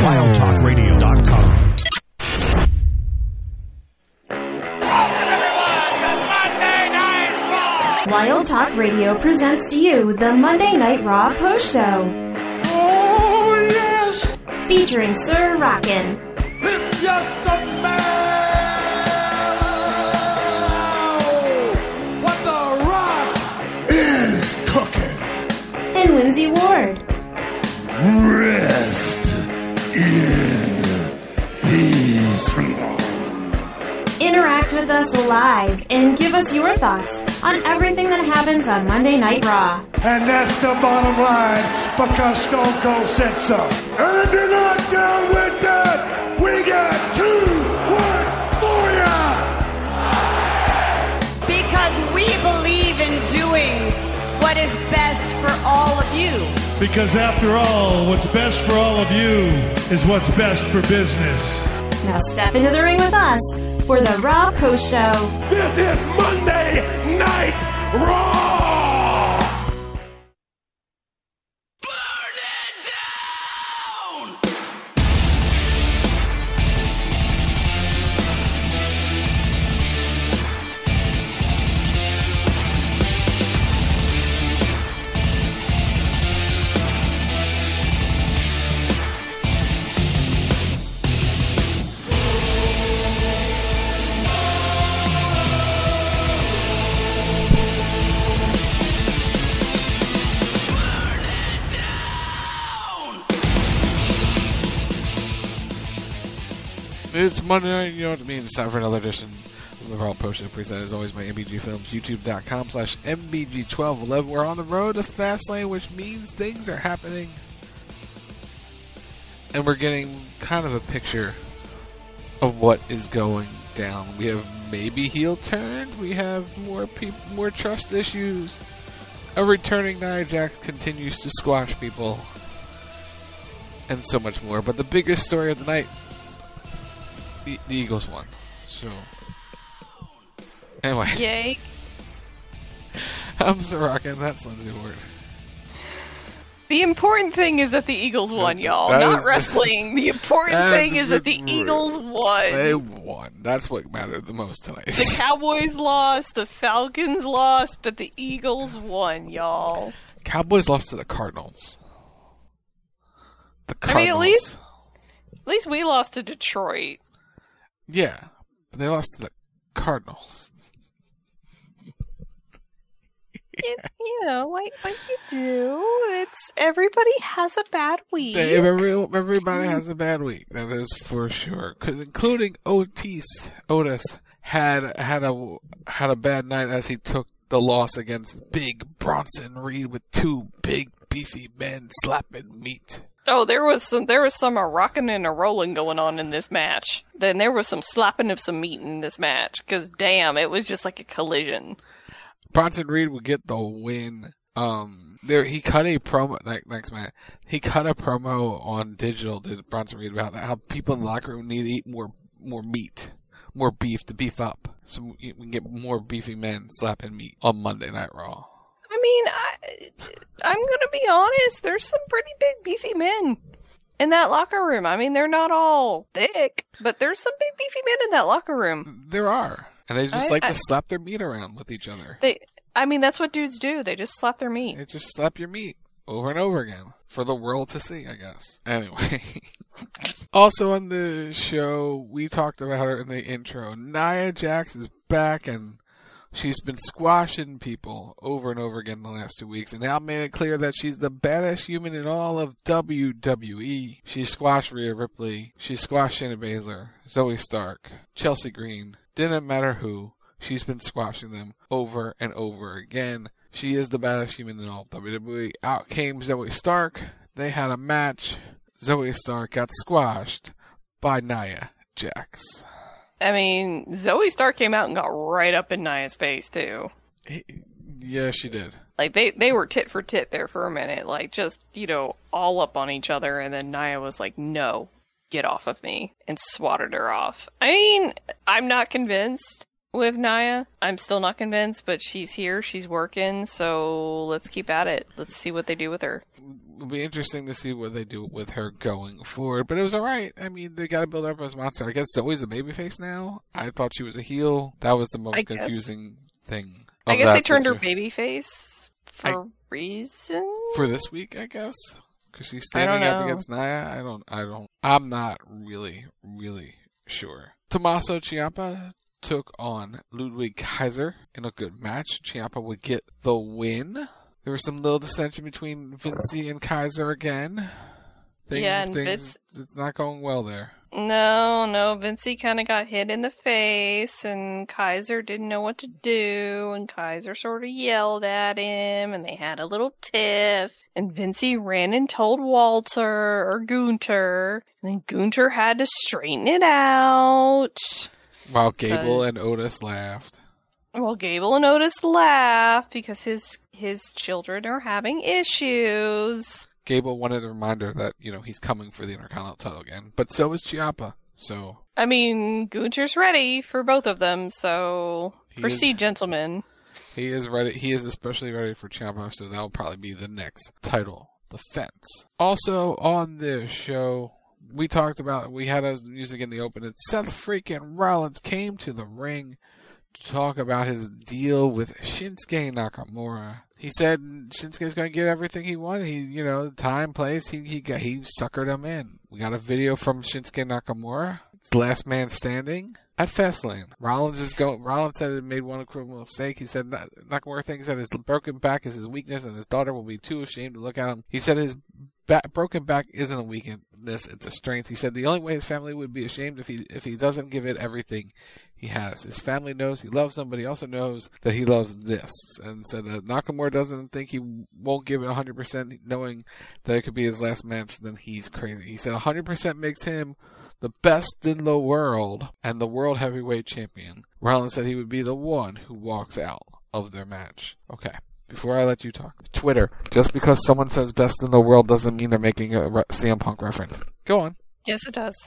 WildTalkRadio.com. Wild Talk Radio presents to you the Monday Night Raw Post Show. Oh, yes! Featuring Sir Rockin'. It's just a man! What the Rock is cooking! And Lindsay Ward. Rest in peace. Interact with us live and give us your thoughts on everything that happens on Monday Night Raw. And that's the bottom line, because Stone Cold said so. And if you're not down with that, we got 2 words for ya! Because we believe in doing what is best for all of you. Because after all, what's best for all of you is what's best for business. Now step into the ring with us for the Raw Post Show. This is Monday Night Raw! It's Monday night, you know what it means. It's time for another edition of the Raw Post Show, presented as always by MBG Films, youtube.com/MBG1211. We're on the road to Fastlane, which means things are happening. And we're getting kind of a picture of what is going down. We have maybe heel turned, we have more trust issues. A returning Nia Jax continues to squash people. And so much more. But the biggest story of the night, the Eagles won. So, anyway. Yay. I'm Sir Rockin', that's Lindsay Ward. The important thing is that the Eagles won, y'all. Not wrestling. The important thing is that the Eagles won. They won. That's what mattered the most tonight. The Cowboys lost, the Falcons lost, but the Eagles won, y'all. Cowboys lost to the Cardinals. The Cardinals. I mean, at least we lost to Detroit. Yeah, but they lost to the Cardinals. You know, like you do. It's everybody has a bad week. Everybody has a bad week. That is for sure. 'Cause including Otis had a bad night as he took the loss against Big Bronson Reed with 2 big beefy men slapping meat. Oh, there was some rocking and a rolling going on in this match. Then there was some slapping of some meat in this match. Because, damn, it was just like a collision. Bronson Reed would get the win. He cut a promo. Thanks, Matt. He cut a promo on digital. Did Bronson Reed about how people in the locker room need to eat more meat, more beef to beef up, so we can get more beefy men slapping meat on Monday Night Raw. I mean, I'm gonna be honest. There's some pretty big beefy men in that locker room. I mean, they're not all thick, but there's some big beefy men in that locker room. There are. And they just like to slap their meat around with each other. That's what dudes do. They just slap their meat. They just slap your meat over and over again for the world to see, I guess. Anyway. Also on the show, we talked about her in the intro. Nia Jax is back, and she's been squashing people over and over again the last 2 weeks, and now made it clear that she's the baddest human in all of WWE. She squashed Rhea Ripley. She squashed Shayna Baszler, Zoe Stark, Chelsea Green. Didn't matter who. She's been squashing them over and over again. She is the baddest human in all of WWE. Out came Zoe Stark. They had a match. Zoe Stark got squashed by Nia Jax. I mean, Zoe Stark came out and got right up in Nia's face, too. Yeah, she did. Like, they were tit for tit there for a minute. Like, just, all up on each other. And then Nia was like, no, get off of me. And swatted her off. I mean, I'm not convinced. with Nia. I'm still not convinced, but she's here, she's working, so let's keep at it. Let's see what they do with her. It'll be interesting to see what they do with her going forward, but it was alright. I mean, they gotta build her up as a monster. I guess Zoe's a babyface now. I thought she was a heel. That was the most confusing thing. I guess they turned her babyface for reasons? For this week, I guess. Because she's standing up against Nia. I'm not really sure. Tommaso Ciampa took on Ludwig Kaiser in a good match. Ciampa would get the win. There was some little dissension between Vinci and Kaiser again. It's not going well there. No, Vinci kind of got hit in the face, and Kaiser didn't know what to do, and Kaiser sort of yelled at him, and they had a little tiff, and Vinci ran and told Walter, or Gunther, and then Gunther had to straighten it out. While Gable and Otis laughed. Well, Gable and Otis laughed because his children are having issues. Gable wanted a reminder that, he's coming for the Intercontinental title again. But so is Ciampa, so... I mean, Gunther's ready for both of them, so... Proceed, gentlemen. He is ready. He is especially ready for Ciampa, so that'll probably be the next title defense. Also, on this show, we talked about... We had as music in the open, and Seth freaking Rollins came to the ring to talk about his deal with Shinsuke Nakamura. He said Shinsuke's going to get everything he wanted. He, time, place, he suckered him in. We got a video from Shinsuke Nakamura, last man standing, at Fastlane. Rollins said he made one criminal mistake. He said Nakamura thinks that his broken back is his weakness and his daughter will be too ashamed to look at him. He said his broken back isn't a weakness, it's a strength. He said the only way his family would be ashamed if he doesn't give it everything he has. His family knows he loves them, but he also knows that he loves this. And said that Nakamura doesn't think he won't give it 100%, knowing that it could be his last match, then he's crazy. He said 100% makes him the best in the world and the world heavyweight champion. Rollins said he would be the one who walks out of their match. Okay. Before I let you talk, Twitter, just because someone says best in the world doesn't mean they're making a CM Punk reference. Go on. Yes, it does.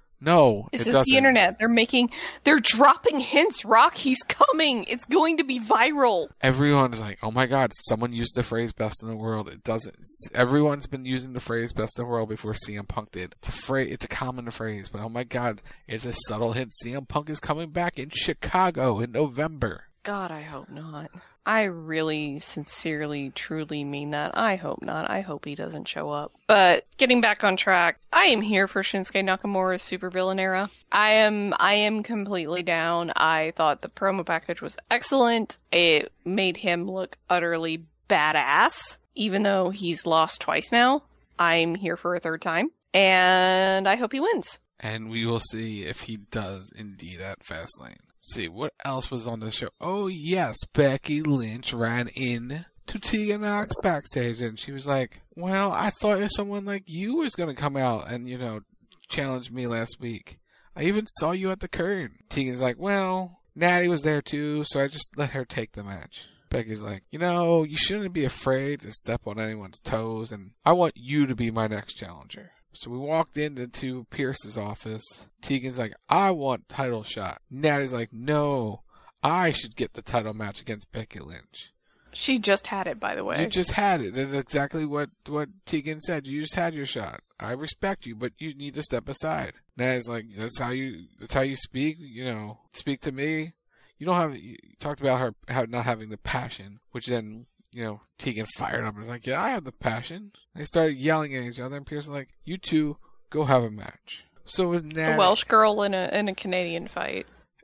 No, this it is doesn't. The internet. They're dropping hints, Rock. He's coming. It's going to be viral. Everyone's like, oh my god, someone used the phrase best in the world. It doesn't. Everyone's been using the phrase best in the world before CM Punk did. It's a common phrase, but oh my god, it's a subtle hint. CM Punk is coming back in Chicago in November. God, I hope not. I really, sincerely, truly mean that. I hope not. I hope he doesn't show up. But getting back on track, I am here for Shinsuke Nakamura's supervillain era. I am completely down. I thought the promo package was excellent. It made him look utterly badass, even though he's lost twice now. I'm here for a third time, and I hope he wins. And we will see if he does indeed at Fastlane. See, what else was on the show? Oh, yes, Becky Lynch ran in to Tegan Nox backstage, and she was like, well, I thought someone like you was going to come out and, challenge me last week. I even saw you at the curtain. Tegan's like, well, Natty was there too, so I just let her take the match. Becky's like, you shouldn't be afraid to step on anyone's toes, and I want you to be my next challenger. So we walked into Pierce's office. Tegan's like, I want title shot. Natty's like, no, I should get the title match against Becky Lynch. She just had it, by the way. You just had it. That's exactly what Tegan said. You just had your shot. I respect you, but you need to step aside. Natty's like, that's how you speak. Speak to me. You talked about her not having the passion, which then, Tegan fired up and was like, yeah, I have the passion. They started yelling at each other, and Pierce was like, you two, go have a match. So it was Natty. A Welsh girl in a Canadian fight.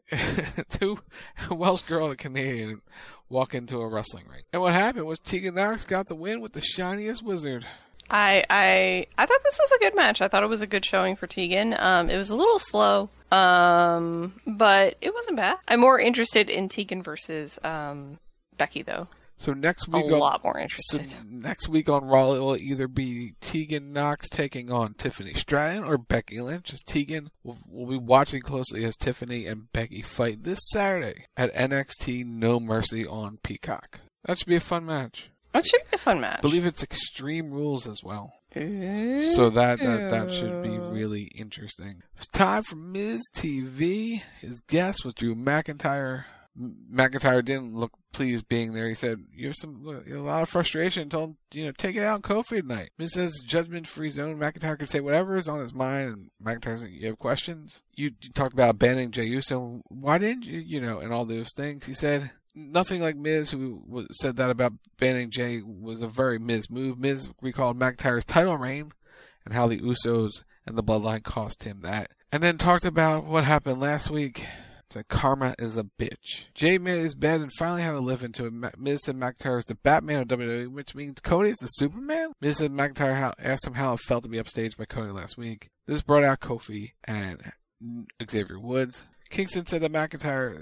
A Welsh girl and a Canadian walk into a wrestling ring. And what happened was Tegan Nox got the win with the shiniest wizard. I thought this was a good match. I thought it was a good showing for Tegan. It was a little slow, but it wasn't bad. I'm more interested in Tegan versus Becky, though. So next week, a lot more interested. So next week on Raw, it will either be Tegan Nox taking on Tiffany Stratton or Becky Lynch. As Tegan will be watching closely as Tiffany and Becky fight this Saturday at NXT No Mercy on Peacock. That should be a fun match. That should be a fun match. I believe it's Extreme Rules as well. So that should be really interesting. It's time for Miz TV. His guest was Drew McIntyre. McIntyre didn't look pleased being there. He said, "You have a lot of frustration. Told him, take it out on Kofi tonight." Miz says, "Judgment-free zone." McIntyre can say whatever is on his mind. And McIntyre said, "You have questions? You talked about banning Jey Uso. Why didn't you? And all those things." He said, "Nothing like Miz, who said that about banning Jey, was a very Miz move." Miz recalled McIntyre's title reign and how the Usos and the Bloodline cost him that. And then talked about what happened last week. Said karma is a bitch. Jey made his bed and finally had to live into it. Miz said McIntyre is the Batman of WWE, which means Cody is the Superman. Miz said McIntyre asked him how it felt to be upstaged by Cody last week. This brought out Kofi and Xavier Woods. Kingston said that McIntyre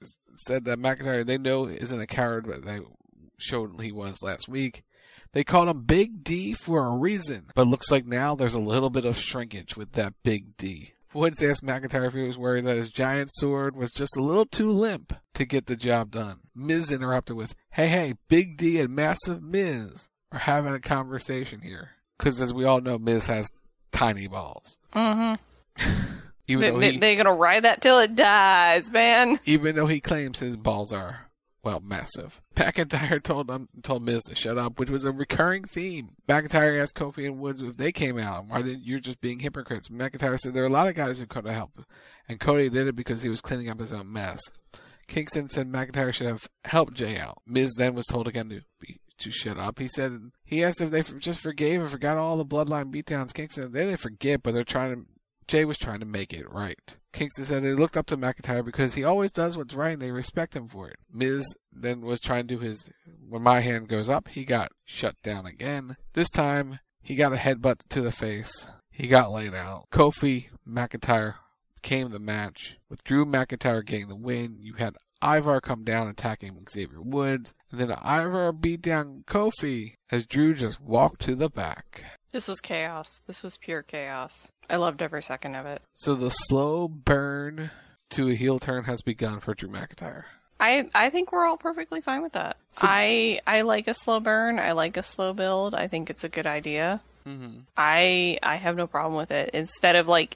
they know isn't a coward, but they showed he was last week. They called him Big D for a reason, but looks like now there's a little bit of shrinkage with that Big D. Woods asked McIntyre if he was worried that his giant sword was just a little too limp to get the job done. Miz interrupted with, hey, Big D and Massive Miz are having a conversation here. Because as we all know, Miz has tiny balls. Mm-hmm. They're going to ride that till it dies, man. Even though he claims his balls are, massive. McIntyre told Miz to shut up, which was a recurring theme. McIntyre asked Kofi and Woods if they came out. Why didn't you just being hypocrites? McIntyre said there are a lot of guys who could have helped, and Cody did it because he was cleaning up his own mess. Kingston said McIntyre should have helped Jey out. Miz then was told again to shut up. He asked if they just forgave and forgot all the Bloodline beatdowns. Kingston said they didn't forget, but Jey was trying to make it right. Kingston said they looked up to McIntyre because he always does what's right and they respect him for it. Miz then was trying to do his, when my hand goes up, he got shut down again. This time, he got a headbutt to the face. He got laid out. Kofi McIntyre became the match, with Drew McIntyre getting the win. You had Ivar come down attacking Xavier Woods, and then Ivar beat down Kofi as Drew just walked to the back. This was chaos. This was pure chaos. I loved every second of it. So the slow burn to a heel turn has begun for Drew McIntyre. I think we're all perfectly fine with that. So, I like a slow burn. I like a slow build. I think it's a good idea. Mm-hmm. I have no problem with it. Instead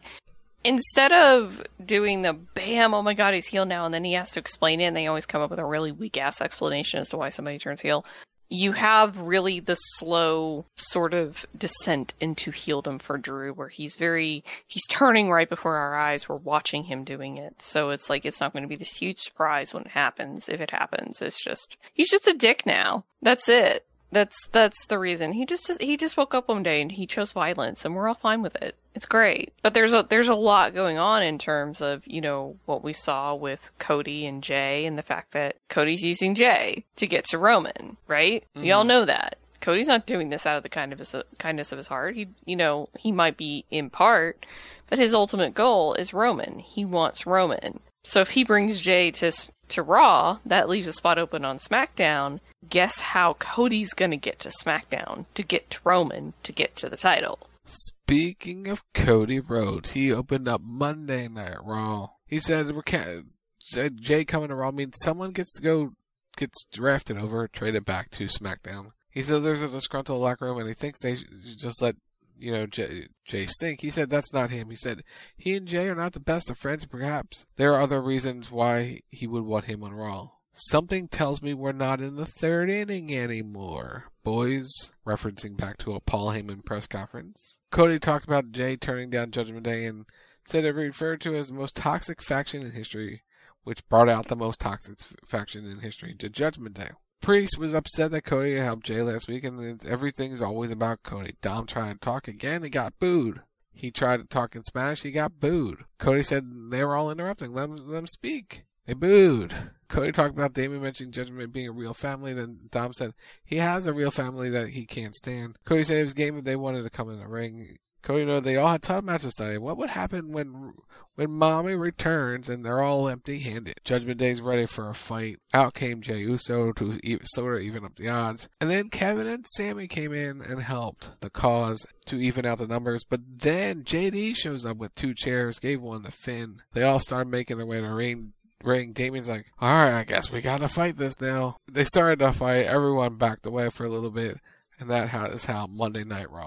of doing the bam, oh my god, he's heel now, and then he has to explain it, and they always come up with a really weak-ass explanation as to why somebody turns heel. You have really the slow sort of descent into heeldom for Drew, where he's turning right before our eyes. We're watching him doing it. So it's like, it's not going to be this huge surprise when it happens. If it happens, he's just a dick now. That's it. That's the reason. He just woke up one day and he chose violence, and we're all fine with it. It's great. But there's a lot going on in terms of, what we saw with Cody and Jey, and the fact that Cody's using Jey to get to Roman, right? Mm-hmm. We all know that. Cody's not doing this out of the kindness of his heart. He might be in part, but his ultimate goal is Roman. He wants Roman. So if he brings Jey to Raw, that leaves a spot open on SmackDown. Guess how Cody's gonna get to SmackDown to get to Roman to get to the title? Speaking of Cody Rhodes, he opened up Monday Night Raw. He said Jey coming to Raw means someone gets drafted over, traded back to SmackDown. He said there's a disgruntled locker room and he thinks they should just let Jey sink. He said that's not him. He said he and Jey are not the best of friends, perhaps. There are other reasons why he would want him on Raw. Something tells me we're not in the third inning anymore, boys, referencing back to a Paul Heyman press conference. Cody talked about Jey turning down Judgment Day and said it referred to as the most toxic faction in history, which brought out the most toxic faction in history to Judgment Day. Priest was upset that Cody helped Jey last week, and everything's always about Cody. Dom tried to talk again, he got booed. He tried to talk in Spanish, he got booed. Cody said they were all interrupting, let them speak. They booed. Cody talked about Damien mentioning Judgment being a real family. Then Dom said he has a real family that he can't stand. Cody said it was game if they wanted to come in the ring. Cody knew they all had title matches tonight. What would happen when Mommy returns and they're all empty-handed? Judgment Day's ready for a fight. Out came Jey Uso to sort of even up the odds. And then Kevin and Sami came in and helped the cause to even out the numbers. But then JD shows up with 2 chairs, gave one to Finn. They all started making their way to ring. Damien's like, alright, I guess we gotta fight this now. They started to fight, everyone backed away for a little bit, and that is how Monday Night Raw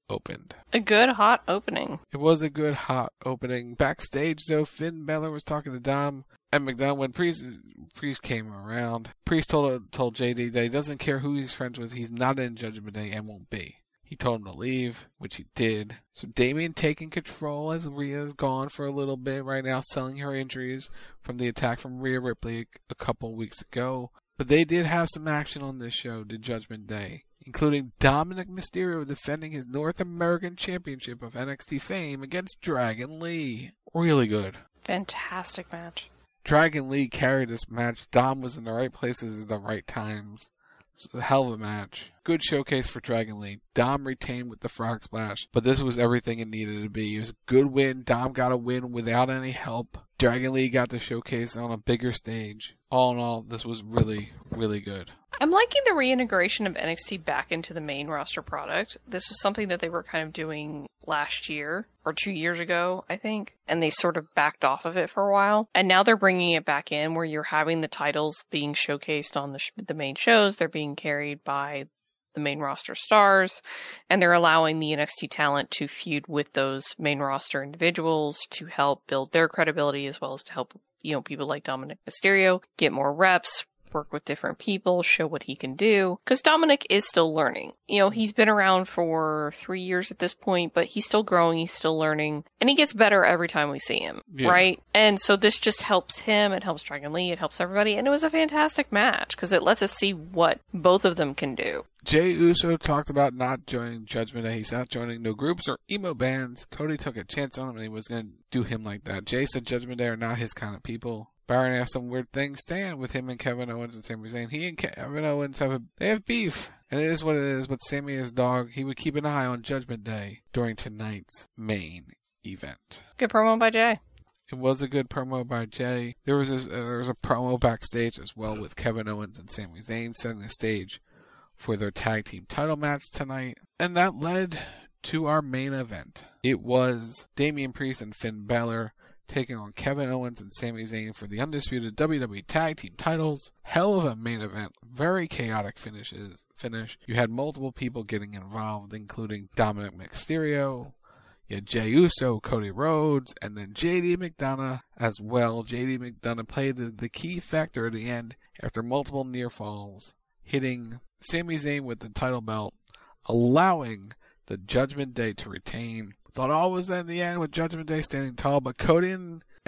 opened. A good hot opening. It was a good hot opening. Backstage, though, Finn Balor was talking to Dom and McDonough when Priest came around. Priest told JD that he doesn't care who he's friends with. He's not in Judgment Day and won't be. He told him to leave, which he did. So Damian taking control as Rhea's gone for a little bit right now, selling her injuries from the attack from Rhea Ripley a couple weeks ago. But they did have some action on this show, the Judgment Day, including Dominic Mysterio defending his North American Championship of NXT fame against Dragon Lee. Really good. Fantastic match. Dragon Lee carried this match. Dom was in the right places at the right times. This was a hell of a match. Good showcase for Dragon Lee. Dom retained with the Frog Splash, but this was everything it needed to be. It was a good win. Dom got a win without any help. Dragon Lee got the showcase on a bigger stage. All in all, this was really, really good. I'm liking the reintegration of NXT back into the main roster product. This was something that they were kind of doing last year, or 2 years ago, I think, and they sort of backed off of it for a while. And now they're bringing it back in where you're having the titles being showcased on the main shows. They're being carried by the main roster stars, and they're allowing the NXT talent to feud with those main roster individuals to help build their credibility, as well as to help, people like Dominic Mysterio get more reps, work with different people, show what he can do. Because Dominic is still learning. He's been around for 3 years at this point, but he's still growing, he's still learning, and he gets better every time we see him, right? And so this just helps him, it helps Dragon Lee, it helps everybody, and it was a fantastic match, because it lets us see what both of them can do. Jey Uso talked about not joining Judgment Day. He's not joining no groups or emo bands. Cody took a chance on him, and he was going to do him like that. Jay said Judgment Day are not his kind of people. Baron asked some weird things stand with him and Kevin Owens and Sami Zayn. He and Kevin Owens they have beef, and it is what it is. But Sami is dog. He would keep an eye on Judgment Day during tonight's main event. Good promo by Jay. It was a good promo by Jay. There was a promo backstage as well with Kevin Owens and Sami Zayn setting the stage for their tag team title match tonight, and that led to our main event. It was Damian Priest and Finn Balor taking on Kevin Owens and Sami Zayn for the undisputed WWE Tag Team titles. Hell of a main event. Very chaotic finish. You had multiple people getting involved, including Dominic Mysterio, you had Jey Uso, Cody Rhodes, and then JD McDonough as well. JD McDonough played the key factor at the end after multiple near falls, hitting Sami Zayn with the title belt, allowing the Judgment Day to retain. Thought all was in the end with Judgment Day standing tall, but Cody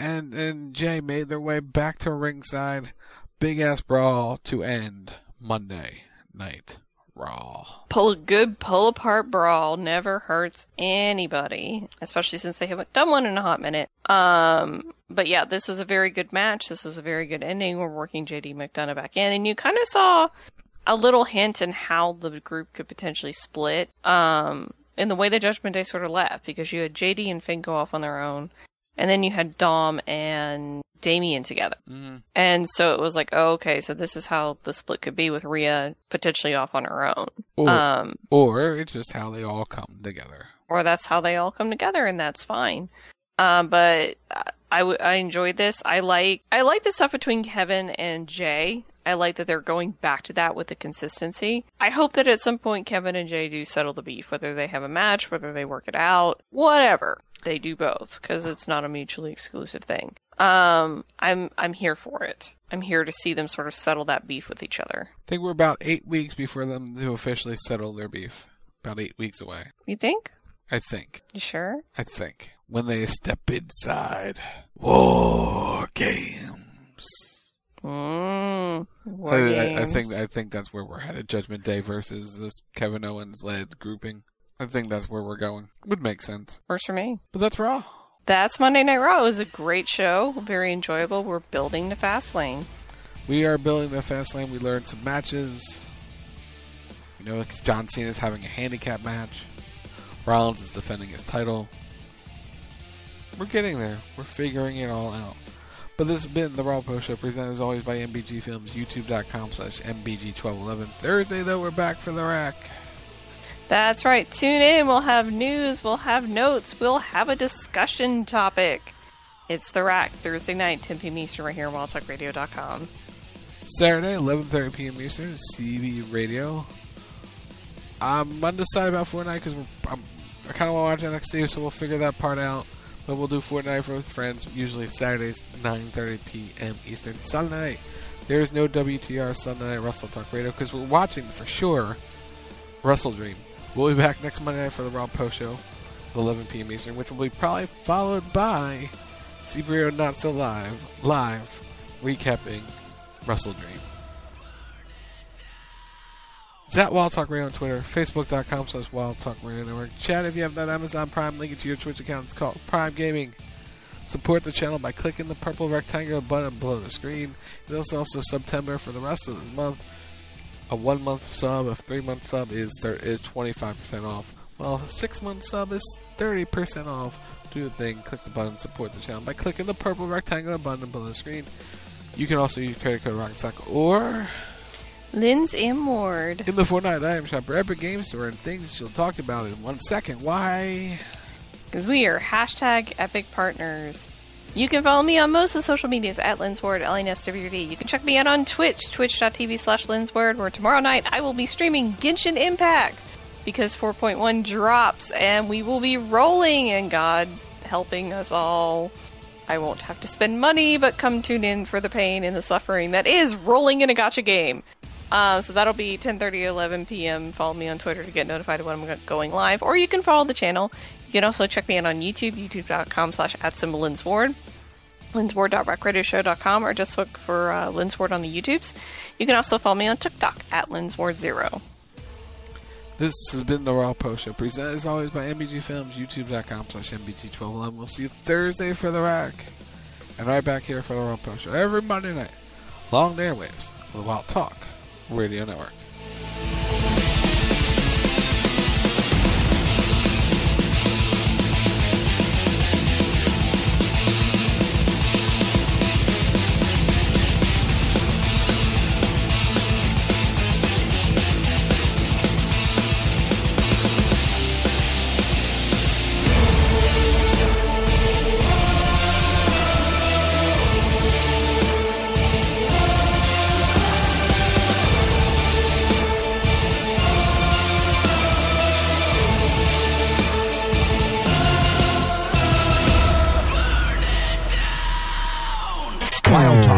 and Jay made their way back to ringside. Big ass brawl to end Monday Night Raw. Pull apart brawl never hurts anybody, especially since they haven't done one in a hot minute. But yeah, this was a very good match. This was a very good ending. We're working JD McDonough back in, and you kind of saw a little hint in how the group could potentially split. In the way the Judgment Day sort of left, because you had JD and Finn go off on their own, and then you had Dom and Damian together. Mm-hmm. And so it was like, oh, okay, so this is how the split could be with Rhea potentially off on her own. Or it's just how they all come together. Or that's how they all come together, and that's fine. But I enjoyed this. I like the stuff between Kevin and Jay. I like that they're going back to that with the consistency. I hope that at some point Kevin and Jay do settle the beef, whether they have a match, whether they work it out, whatever. They do both, because it's not a mutually exclusive thing. I'm here for it. I'm here to see them sort of settle that beef with each other. I think we're about 8 weeks before them to officially settle their beef. About 8 weeks away. You think? I think. You sure? I think. When they step inside War Games. War Games. Games. I think that's where we're headed. Judgment Day versus this Kevin Owens led grouping. I think that's where we're going. Would make sense. Works for me. But that's Raw. That's Monday Night Raw. It was a great show. Very enjoyable. We're building the fast lane. We are building the fast lane. We learned some matches. You know, John Cena's having a handicap match. Rollins is defending his title. We're getting there. We're figuring it all out. But this has been the Raw Post Show, presented as always by MBG Films, youtube.com/MBG1211. Thursday, though, we're back for the rack. That's right. Tune in. We'll have news. We'll have notes. We'll have a discussion topic. It's the rack, Thursday night, 10 p.m. Eastern, right here on WildTalkRadio.com. Saturday, 11:30 p.m. Eastern, CB Radio. I'm undecided about Fortnite because I kind of want to watch NXT, so we'll figure that part out. But we'll do Fortnite with Friends, usually Saturdays, 9:30 p.m. Eastern. Sunday night, there's no WTR Sunday Night Wrestle Talk Radio because we're watching, for sure, Wrestle Dream. We'll be back next Monday night for the Raw Post Show, 11 p.m. Eastern, which will be probably followed by Sebrio Not So Live, recapping Wrestle Dream. It's at Wild Talk Radio on Twitter, Facebook.com/Wild Talk Radio Network. Chat, if you have that Amazon Prime, link it to your Twitch account. It's called Prime Gaming. Support the channel by clicking the purple rectangular button below the screen. There's also September for the rest of this month. A 1-month sub, a 3-month sub is 25% off. Well, a 6-month sub is 30% off. Do the thing, click the button, support the channel by clicking the purple rectangular button below the screen. You can also use credit code RocketSock or Linz M. Ward. in the Fortnite item shop or Epic Game Store, and things she'll talk about in 1 second. Why? Because we are hashtag Epic Partners. You can follow me on most of the social medias at LinzWard, LNSWD. You can check me out on Twitch, twitch.tv/LinzWard, where tomorrow night I will be streaming Genshin Impact because 4.1 drops and we will be rolling, and God helping us all, I won't have to spend money, but come tune in for the pain and the suffering that is rolling in a gacha game. So that'll be 10:30 to 11 p.m. Follow me on Twitter to get notified of when I'm going live, or you can follow the channel. You can also check me out on YouTube, youtube.com/@LinzWard, LinzWard.RackRadioShow.com, or just look for LinzWard on the YouTubes. You can also follow me on TikTok at LinzWard0. This has been the Raw Post Show, presented as always by MBG Films, youtube.com/MBG1211. We'll see you Thursday for the Rack, and right back here for the Raw Post Show every Monday night, along the airwaves of the Wild Talk Radio Network. Wild Talk